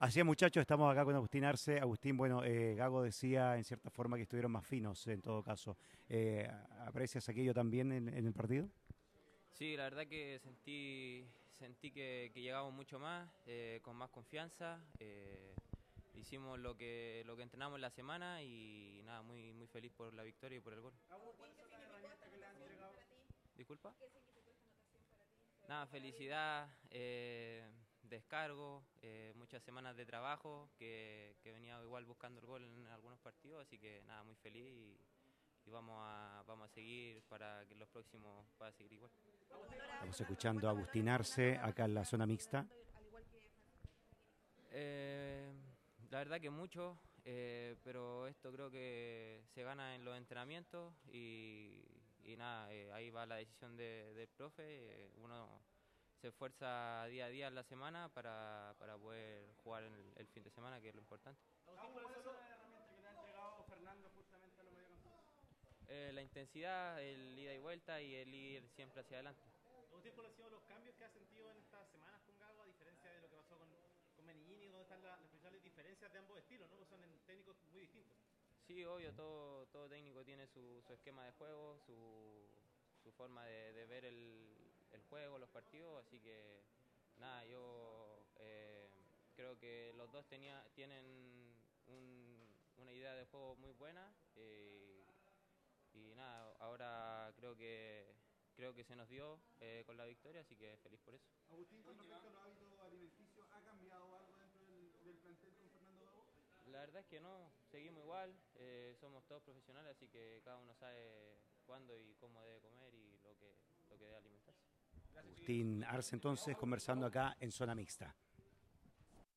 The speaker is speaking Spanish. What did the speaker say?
Así es, muchachos, estamos acá con Agustín Arce. Agustín, bueno, Gago decía en cierta forma que estuvieron más finos en todo caso. ¿Aprecias aquello también en el partido? Sí, la verdad que sentí que llegamos mucho más, con más confianza. Hicimos lo que entrenamos la semana y nada, muy feliz por la victoria y por el gol. Disculpa. Nada, felicidad, descargo, muchas semanas de trabajo que venía igual buscando el gol en algunos partidos, así que nada, muy feliz y vamos a seguir para que los próximos pueda seguir igual. Estamos escuchando a Agustín Arce acá en la zona mixta. Eh, la verdad que mucho, pero esto creo que se gana en los entrenamientos y nada, ahí va la decisión del profe. Uno se esfuerza día a día en la semana para poder jugar en el fin de semana, que es lo importante. Agustín, ¿cuáles son las herramientas que te ha entregado Fernando justamente a los mediocampistas? La intensidad, el ida y vuelta y el ir siempre hacia adelante. Agustín, ¿cuáles han sido los cambios que has sentido en estas semanas con Gago, a diferencia de lo que pasó con Meneghini, donde están las principales diferencias de ambos estilos, ¿no? Pues son técnicos muy distintos. Sí, obvio, todo técnico tiene su esquema de juego, su forma de ver el juego, los partidos, así que nada, yo creo que los dos tienen una idea de juego muy buena, y nada, ahora creo que se nos dio, con la victoria, así que feliz por eso. Agustín, con respecto a los hábitos alimenticios, ¿ha cambiado algo dentro del plantel con Fernando Gago? La verdad es que no, seguimos igual, somos todos profesionales, así que cada uno sabe cuándo y cómo debe comer y lo que debe alimentarse. Agustín Arce entonces conversando acá en zona mixta.